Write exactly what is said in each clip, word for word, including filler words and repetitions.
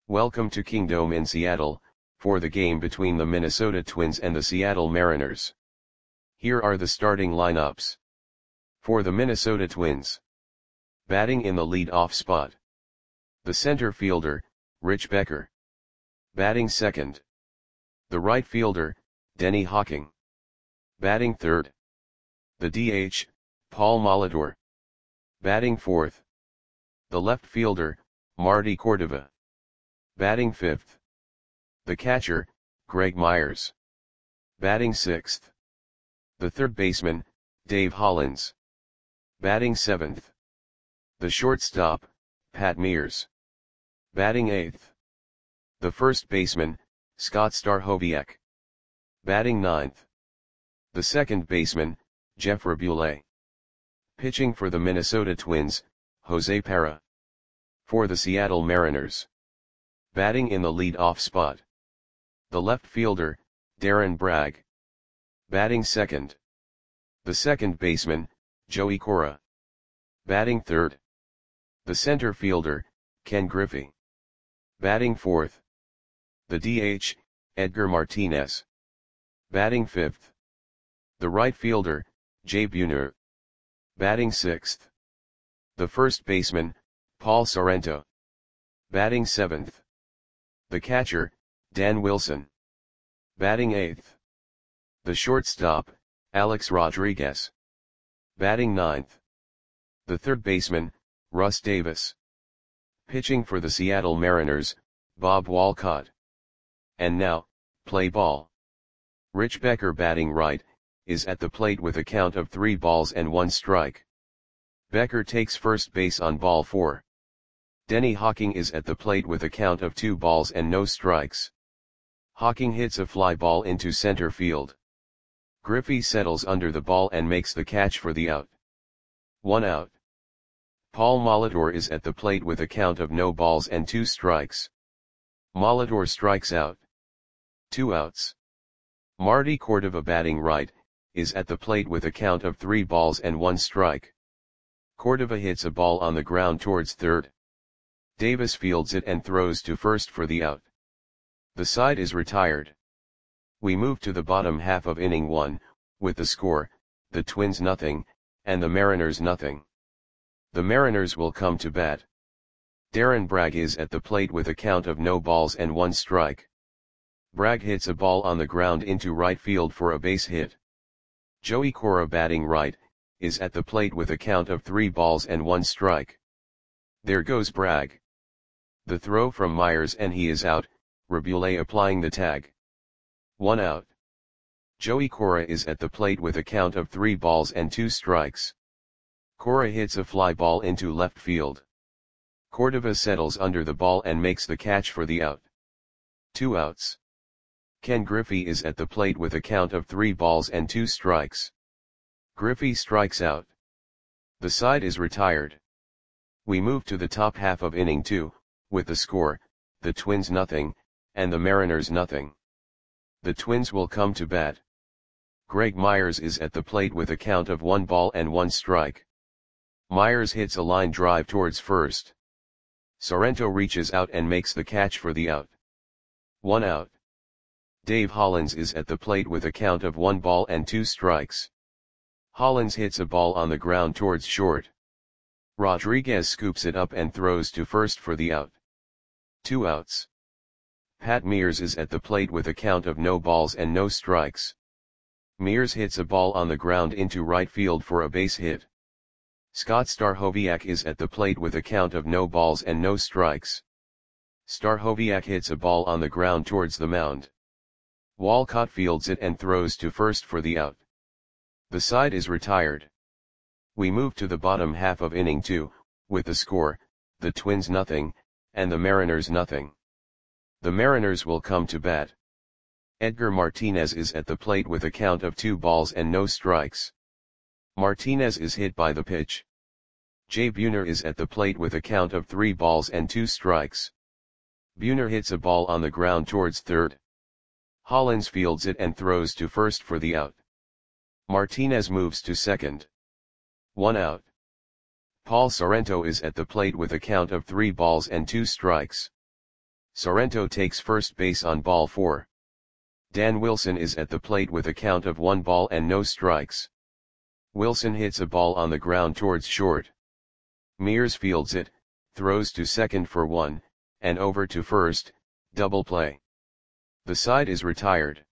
Welcome to Kingdome in Seattle, for the game between the Minnesota Twins and the Seattle Mariners. Here are the starting lineups. For the Minnesota Twins. Batting in the lead-off spot. The center fielder, Rich Becker. Batting second. The right fielder, Denny Hawking. Batting third. The D H, Paul Molitor. Batting fourth. The left fielder, Marty Cordova. Batting fifth. The catcher, Greg Myers. Batting sixth. The third baseman, Dave Hollins. Batting seventh. The shortstop, Pat Mears. Batting eighth. The first baseman, Scott Stachowiak. Batting ninth. The second baseman, Jeff Raboulet. Pitching for the Minnesota Twins, Jose Parra. For the Seattle Mariners. Batting in the lead-off spot. The left fielder, Darren Bragg. Batting second. The second baseman, Joey Cora. Batting third. The center fielder, Ken Griffey. Batting fourth. The D H, Edgar Martinez. Batting fifth. The right fielder, Jay Buhner. Batting sixth. The first baseman, Paul Sorrento. Batting seventh. The catcher, Dan Wilson. Batting eighth. The shortstop, Alex Rodriguez. Batting ninth. The third baseman, Russ Davis. Pitching for the Seattle Mariners, Bob Walcott. And now, play ball. Rich Becker batting right, is at the plate with a count of three balls and one strike. Becker takes first base on ball four. Denny Hawking is at the plate with a count of two balls and no strikes. Hawking hits a fly ball into center field. Griffey settles under the ball and makes the catch for the out. One out. Paul Molitor is at the plate with a count of no balls and two strikes. Molitor strikes out. Two outs. Marty Cordova batting right, is at the plate with a count of three balls and one strike. Cordova hits a ball on the ground towards third. Davis fields it and throws to first for the out. The side is retired. We move to the bottom half of inning one, with the score, the Twins nothing, and the Mariners nothing. The Mariners will come to bat. Darren Bragg is at the plate with a count of no balls and one strike. Bragg hits a ball on the ground into right field for a base hit. Joey Cora batting right, is at the plate with a count of three balls and one strike. There goes Bragg. The throw from Myers and he is out, Raboulet applying the tag. One out. Joey Cora is at the plate with a count of three balls and two strikes. Cora hits a fly ball into left field. Cordova settles under the ball and makes the catch for the out. Two outs. Ken Griffey is at the plate with a count of three balls and two strikes. Griffey strikes out. The side is retired. We move to the top half of inning two, with the score, the Twins nothing, and the Mariners nothing. The Twins will come to bat. Greg Myers is at the plate with a count of one ball and one strike. Myers hits a line drive towards first. Sorrento reaches out and makes the catch for the out. One out. Dave Hollins is at the plate with a count of one ball and two strikes. Hollins hits a ball on the ground towards short. Rodriguez scoops it up and throws to first for the out. Two outs. Pat Mears is at the plate with a count of no balls and no strikes. Mears hits a ball on the ground into right field for a base hit. Scott Stachowiak is at the plate with a count of no balls and no strikes. Stachowiak hits a ball on the ground towards the mound. Walcott fields it and throws to first for the out. The side is retired. We move to the bottom half of inning two, with the score, the Twins nothing, and the Mariners nothing. The Mariners will come to bat. Edgar Martinez is at the plate with a count of two balls and no strikes. Martinez is hit by the pitch. Jay Buhner is at the plate with a count of three balls and two strikes. Buhner hits a ball on the ground towards third. Hollins fields it and throws to first for the out. Martinez moves to second. One out. Paul Sorrento is at the plate with a count of three balls and two strikes. Sorrento takes first base on ball four. Dan Wilson is at the plate with a count of one ball and no strikes. Wilson hits a ball on the ground towards short. Mears fields it, throws to second for one, and over to first, double play. The side is retired.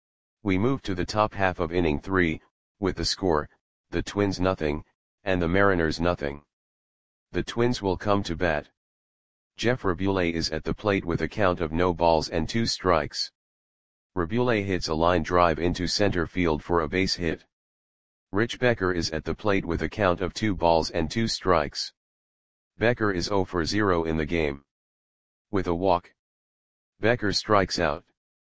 We move to the top half of inning three, with the score, the Twins nothing, and the Mariners nothing. The Twins will come to bat. Jeff Rabule is at the plate with a count of no balls and two strikes. Rabule hits a line drive into center field for a base hit. Rich Becker is at the plate with a count of two balls and two strikes. Becker is zero for zero in the game. With a walk, Becker strikes out.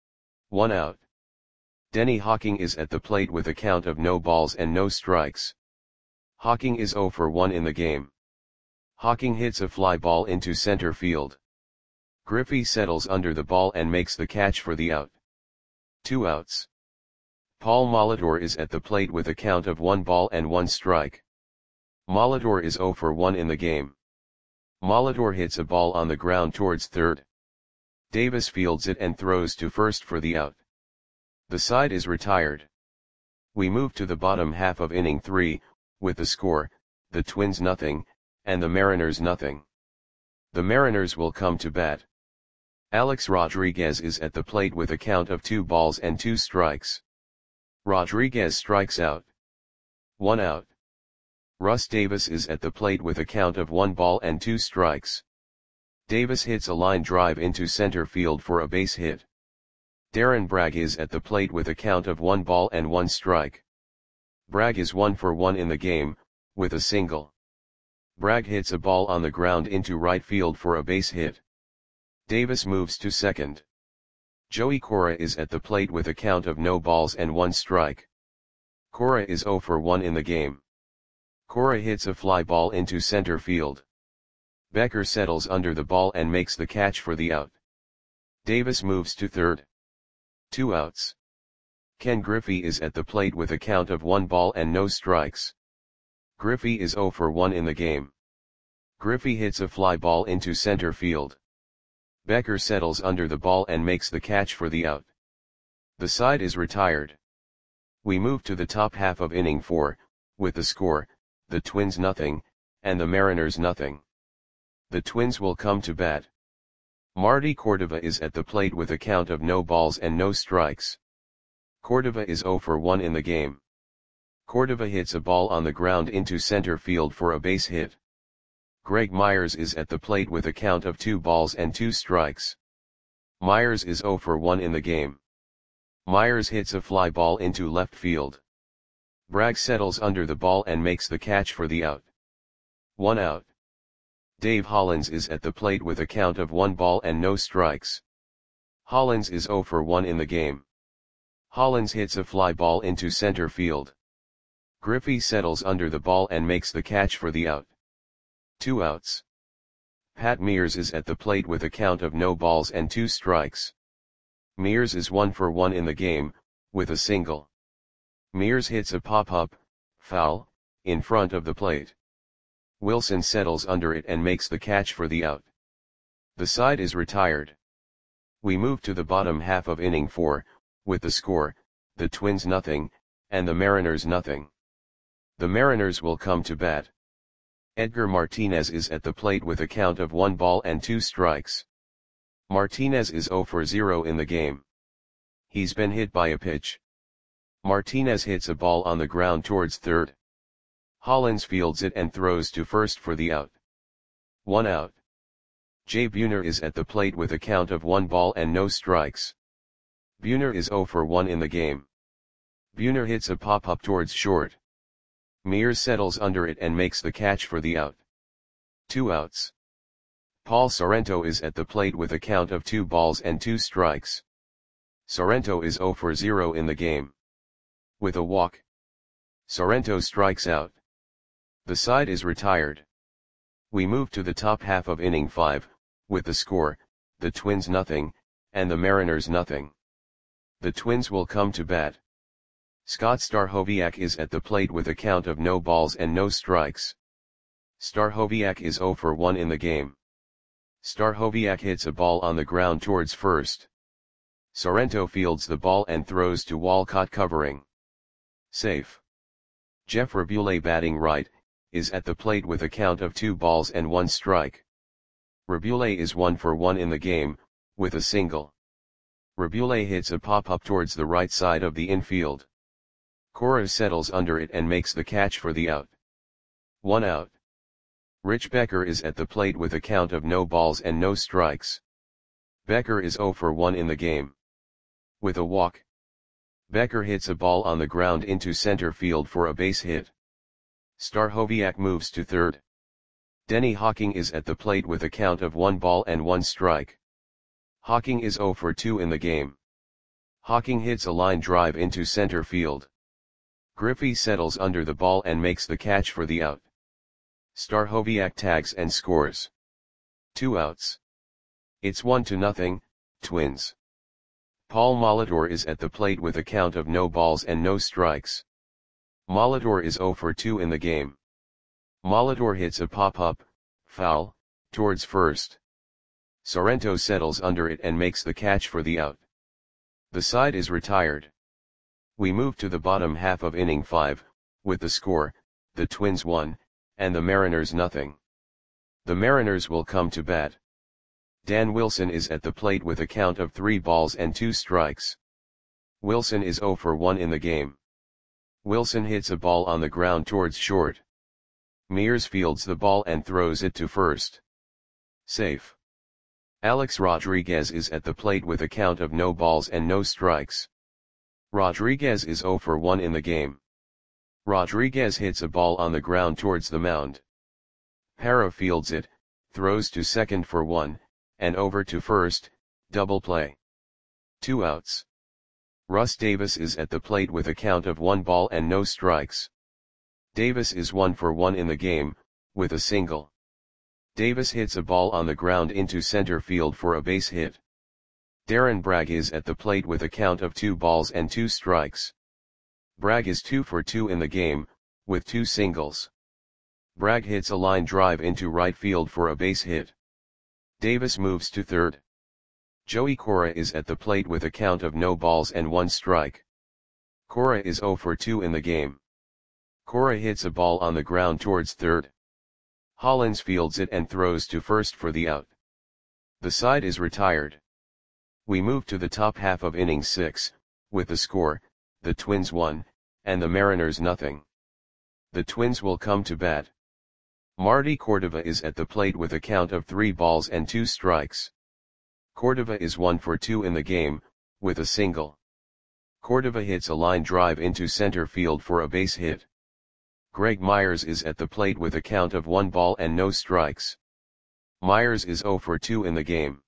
One out. Denny Hawking is at the plate with a count of no balls and no strikes. Hawking is zero for one in the game. Hawking hits a fly ball into center field. Griffey settles under the ball and makes the catch for the out. Two outs. Paul Molitor is at the plate with a count of one ball and one strike. Molitor is zero for one in the game. Molitor hits a ball on the ground towards third. Davis fields it and throws to first for the out. The side is retired. We move to the bottom half of inning three, with the score, the Twins nothing, and the Mariners nothing. The Mariners will come to bat. Alex Rodriguez is at the plate with a count of two balls and two strikes. Rodriguez strikes out. One out. Russ Davis is at the plate with a count of one ball and two strikes. Davis hits a line drive into center field for a base hit. Darren Bragg is at the plate with a count of one ball and one strike. Bragg is one for one in the game, with a single. Bragg hits a ball on the ground into right field for a base hit. Davis moves to second. Joey Cora is at the plate with a count of no balls and one strike. Cora is zero for one in the game. Cora hits a fly ball into center field. Becker settles under the ball and makes the catch for the out. Davis moves to third. Two outs. Ken Griffey is at the plate with a count of one ball and no strikes. Griffey is zero for one in the game. Griffey hits a fly ball into center field. Becker settles under the ball and makes the catch for the out. The side is retired. We move to the top half of inning four, with the score, the Twins nothing, and the Mariners nothing. The Twins will come to bat. Marty Cordova is at the plate with a count of no balls and no strikes. Cordova is zero for one in the game. Cordova hits a ball on the ground into center field for a base hit. Greg Myers is at the plate with a count of two balls and two strikes. Myers is zero for one in the game. Myers hits a fly ball into left field. Bragg settles under the ball and makes the catch for the out. One out. Dave Hollins is at the plate with a count of one ball and no strikes. Hollins is zero for one in the game. Hollins hits a fly ball into center field. Griffey settles under the ball and makes the catch for the out. Two outs. Pat Mears is at the plate with a count of no balls and two strikes. Mears is one for one in the game, with a single. Mears hits a pop-up, foul, in front of the plate. Wilson settles under it and makes the catch for the out. The side is retired. We move to the bottom half of inning four, with the score, the Twins nothing, and the Mariners nothing. The Mariners will come to bat. Edgar Martinez is at the plate with a count of one ball and two strikes. Martinez is zero for zero in the game. He's been hit by a pitch. Martinez hits a ball on the ground towards third. Hollins fields it and throws to first for the out. One out. Jay Buhner is at the plate with a count of one ball and no strikes. Buhner is zero for one in the game. Buhner hits a pop-up towards short. Mears settles under it and makes the catch for the out. Two outs. Paul Sorrento is at the plate with a count of two balls and two strikes. Sorrento is zero for zero in the game. With a walk, Sorrento strikes out. The side is retired. We move to the top half of inning five, with the score, the Twins nothing, and the Mariners nothing. The Twins will come to bat. Scott Stachowiak is at the plate with a count of no balls and no strikes. Stachowiak is zero for one in the game. Stachowiak hits a ball on the ground towards first. Sorrento fields the ball and throws to Walcott covering. Safe. Jeff Rabule batting right, is at the plate with a count of two balls and one strike. Rabule is one for one in the game, with a single. Rabule hits a pop-up towards the right side of the infield. Cora settles under it and makes the catch for the out. One out. Rich Becker is at the plate with a count of no balls and no strikes. Becker is zero for one in the game. With a walk. Becker hits a ball on the ground into center field for a base hit. Stachowiak moves to third. Denny Hawking is at the plate with a count of one ball and one strike. Hawking is zero for two in the game. Hawking hits a line drive into center field. Griffey settles under the ball and makes the catch for the out. Stachowiak tags and scores. Two outs. It's one to nothing, Twins. Paul Molitor is at the plate with a count of no balls and no strikes. Molitor is zero for two in the game. Molitor hits a pop-up, foul, towards first. Sorrento settles under it and makes the catch for the out. The side is retired. We move to the bottom half of inning five, with the score, the Twins one, and the Mariners nothing. The Mariners will come to bat. Dan Wilson is at the plate with a count of three balls and two strikes. Wilson is zero for one in the game. Wilson hits a ball on the ground towards short. Mears fields the ball and throws it to first. Safe. Alex Rodriguez is at the plate with a count of no balls and no strikes. Rodriguez is zero for one in the game. Rodriguez hits a ball on the ground towards the mound. Parra fields it, throws to second for one, and over to first, double play. Two outs. Russ Davis is at the plate with a count of one ball and no strikes. Davis is one for one in the game, with a single. Davis hits a ball on the ground into center field for a base hit. Darren Bragg is at the plate with a count of two balls and two strikes. Bragg is two for two in the game, with two singles. Bragg hits a line drive into right field for a base hit. Davis moves to third. Joey Cora is at the plate with a count of no balls and one strike. Cora is zero for two in the game. Cora hits a ball on the ground towards third. Hollins fields it and throws to first for the out. The side is retired. We move to the top half of inning six, with the score, the Twins one, and the Mariners nothing. The Twins will come to bat. Marty Cordova is at the plate with a count of three balls and two strikes. Cordova is one for two in the game, with a single. Cordova hits a line drive into center field for a base hit. Greg Myers is at the plate with a count of one ball and no strikes. Myers is zero for two in the game.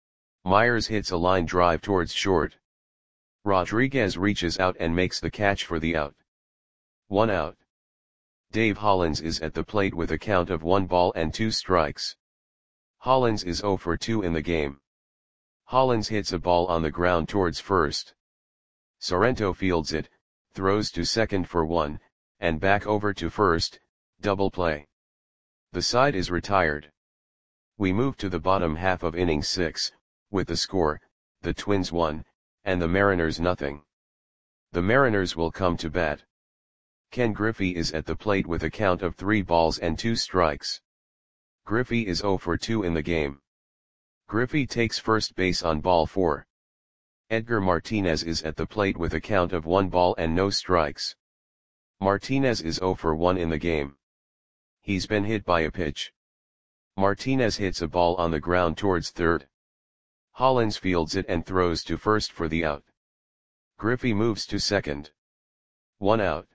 Myers hits a line drive towards short. Rodriguez reaches out and makes the catch for the out. One out. Dave Hollins is at the plate with a count of one ball and two strikes. Hollins is zero for two in the game. Hollins hits a ball on the ground towards first. Sorrento fields it, throws to second for one, and back over to first, double play. The side is retired. We move to the bottom half of inning six, with the score, the Twins one, and the Mariners nothing. The Mariners will come to bat. Ken Griffey is at the plate with a count of three balls and two strikes. Griffey is zero for two in the game. Griffey takes first base on ball four. Edgar Martinez is at the plate with a count of one ball and no strikes. Martinez is zero for one in the game. He's been hit by a pitch. Martinez hits a ball on the ground towards third. Hollins fields it and throws to first for the out. Griffey moves to second. One out.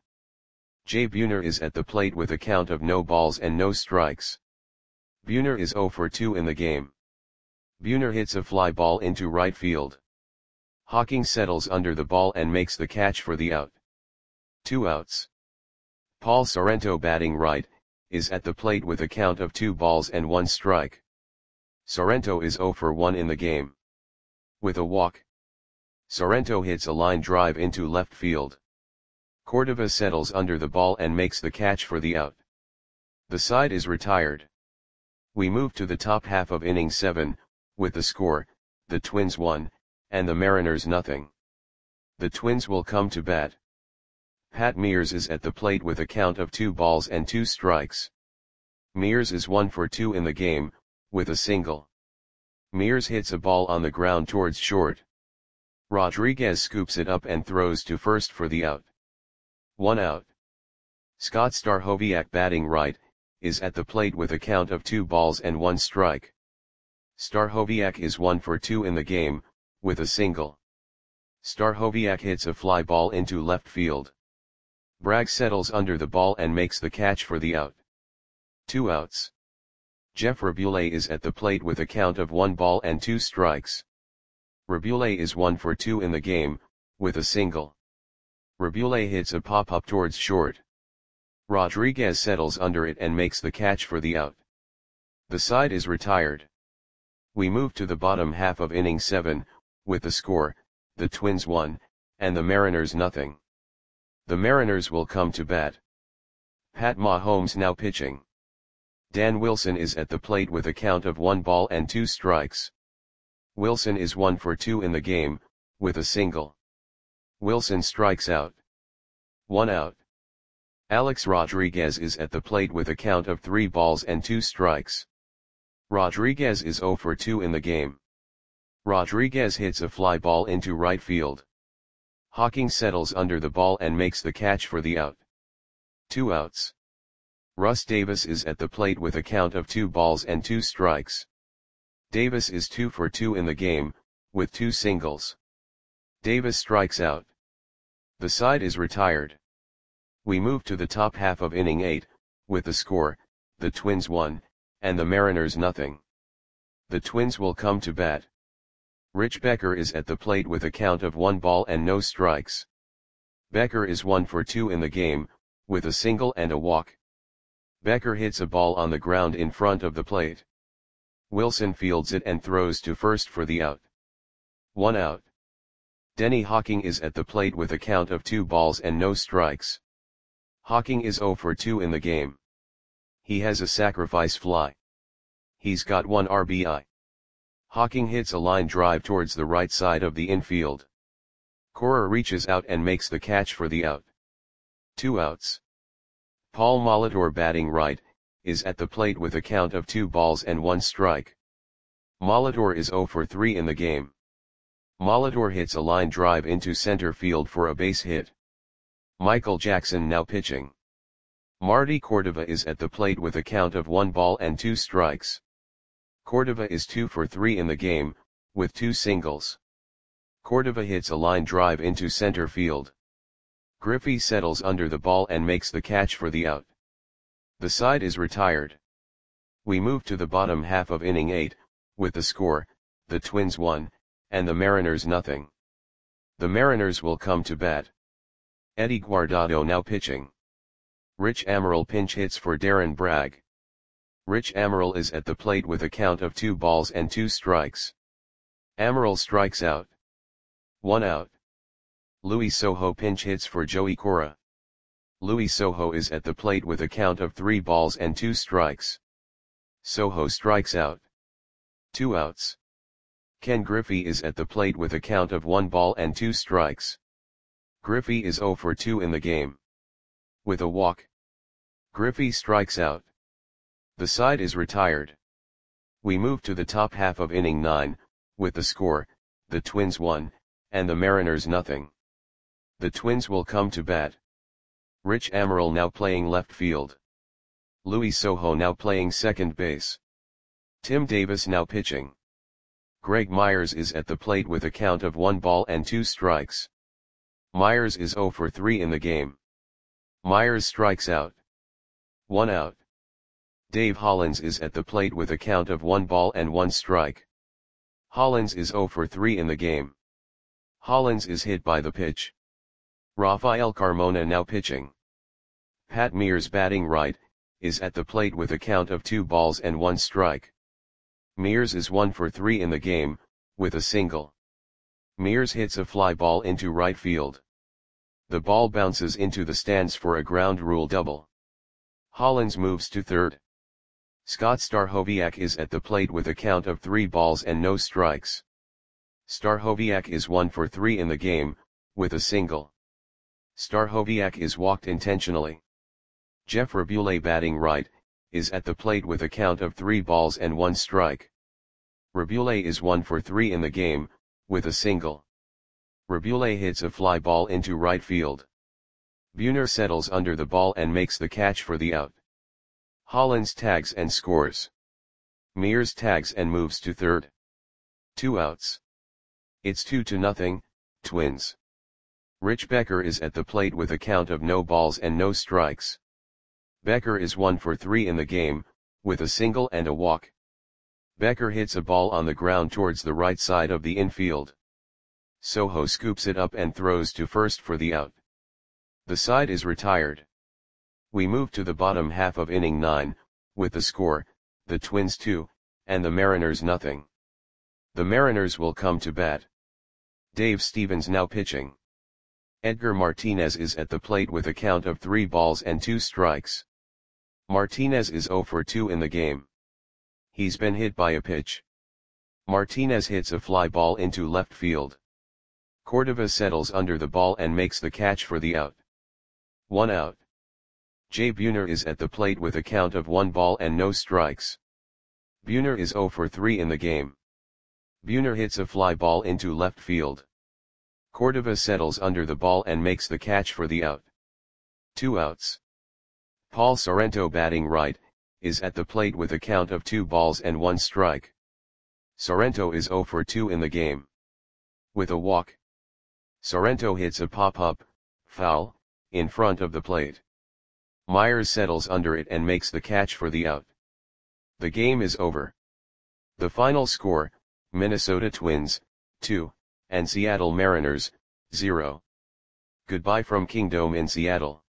Jay Buhner is at the plate with a count of no balls and no strikes. Buhner is zero for two in the game. Buhner hits a fly ball into right field. Hawking settles under the ball and makes the catch for the out. Two outs. Paul Sorrento batting right, is at the plate with a count of two balls and one strike. Sorrento is zero for one in the game. With a walk. Sorrento hits a line drive into left field. Cordova settles under the ball and makes the catch for the out. The side is retired. We move to the top half of inning seven, with the score, the Twins one, and the Mariners nothing. The Twins will come to bat. Pat Mears is at the plate with a count of two balls and two strikes. Mears is one for two in the game, with a single. Mears hits a ball on the ground towards short. Rodriguez scoops it up and throws to first for the out. One out. Scott Stachowiak, batting right, is at the plate with a count of two balls and one strike. Stachowiak is one for two in the game, with a single. Stachowiak hits a fly ball into left field. Bragg settles under the ball and makes the catch for the out. Two outs. Jeff Rabule is at the plate with a count of one ball and two strikes. Rabule is one for two in the game, with a single. Rabule hits a pop-up towards short. Rodriguez settles under it and makes the catch for the out. The side is retired. We move to the bottom half of inning seven, with the score, the Twins one, and the Mariners nothing. The Mariners will come to bat. Pat Mahomes now pitching. Dan Wilson is at the plate with a count of one ball and two strikes. Wilson is one for two in the game, with a single. Wilson strikes out. One out. Alex Rodriguez is at the plate with a count of three balls and two strikes. Rodriguez is zero for two in the game. Rodriguez hits a fly ball into right field. Hawking settles under the ball and makes the catch for the out. Two outs. Russ Davis is at the plate with a count of two balls and two strikes. Davis is two for two in the game, with two singles. Davis strikes out. The side is retired. We move to the top half of inning eight, with the score, the Twins one, and the Mariners nothing. The Twins will come to bat. Rich Becker is at the plate with a count of one ball and no strikes. Becker is one for two in the game, with a single and a walk. Becker hits a ball on the ground in front of the plate. Wilson fields it and throws to first for the out. One out. Denny Hawking is at the plate with a count of two balls and no strikes. Hawking is zero for two in the game. He has a sacrifice fly. He's got one R B I. Hawking hits a line drive towards the right side of the infield. Cora reaches out and makes the catch for the out. Two outs. Paul Molitor, batting right, is at the plate with a count of two balls and one strike. Molitor is zero for three in the game. Molitor hits a line drive into center field for a base hit. Michael Jackson now pitching. Marty Cordova is at the plate with a count of one ball and two strikes. Cordova is two for three in the game, with two singles. Cordova hits a line drive into center field. Griffey settles under the ball and makes the catch for the out. The side is retired. We move to the bottom half of inning eight, with the score, the Twins one, and the Mariners nothing. The Mariners will come to bat. Eddie Guardado now pitching. Rich Amaral pinch hits for Darren Bragg. Rich Amaral is at the plate with a count of two balls and two strikes. Amaral strikes out. One out. Luis Sojo pinch hits for Joey Cora. Luis Sojo is at the plate with a count of three balls and two strikes. Sojo strikes out. Two outs. Ken Griffey is at the plate with a count of one ball and two strikes. Griffey is zero for two in the game. With a walk. Griffey strikes out. The side is retired. We move to the top half of inning nine, with the score, the Twins one, and the Mariners nothing. The Twins will come to bat. Rich Amaral now playing left field. Luis Sojo now playing second base. Tim Davis now pitching. Greg Myers is at the plate with a count of one ball and two strikes. Myers is zero for three in the game. Myers strikes out. One out. Dave Hollins is at the plate with a count of one ball and one strike. Hollins is zero for three in the game. Hollins is hit by the pitch. Rafael Carmona now pitching. Pat Mears, batting right, is at the plate with a count of two balls and one strike. Mears is one for three in the game, with a single. Mears hits a fly ball into right field. The ball bounces into the stands for a ground rule double. Hollins moves to third. Scott Stachowiak is at the plate with a count of three balls and no strikes. Stachowiak is one for three in the game, with a single. Stachowiak is walked intentionally. Jeff Rabule, batting right, is at the plate with a count of three balls and one strike. Rabule is one for three in the game, with a single. Rabule hits a fly ball into right field. Buhner settles under the ball and makes the catch for the out. Hollins tags and scores. Mears tags and moves to third. Two outs. It's two to nothing, Twins. Rich Becker is at the plate with a count of no balls and no strikes. Becker is one for three in the game, with a single and a walk. Becker hits a ball on the ground towards the right side of the infield. Soho scoops it up and throws to first for the out. The side is retired. We move to the bottom half of inning nine, with the score, the Twins two, and the Mariners nothing. The Mariners will come to bat. Dave Stevens now pitching. Edgar Martinez is at the plate with a count of three balls and two strikes. Martinez is zero for two in the game. He's been hit by a pitch. Martinez hits a fly ball into left field. Cordova settles under the ball and makes the catch for the out. One out. Jay Buhner is at the plate with a count of one ball and no strikes. Buhner is zero for three in the game. Buhner hits a fly ball into left field. Cordova settles under the ball and makes the catch for the out. Two outs. Paul Sorrento, batting right, is at the plate with a count of two balls and one strike. Sorrento is zero for two in the game. With a walk. Sorrento hits a pop-up, foul, in front of the plate. Myers settles under it and makes the catch for the out. The game is over. The final score, Minnesota Twins, two, and Seattle Mariners, zero. Goodbye from Kingdome in Seattle.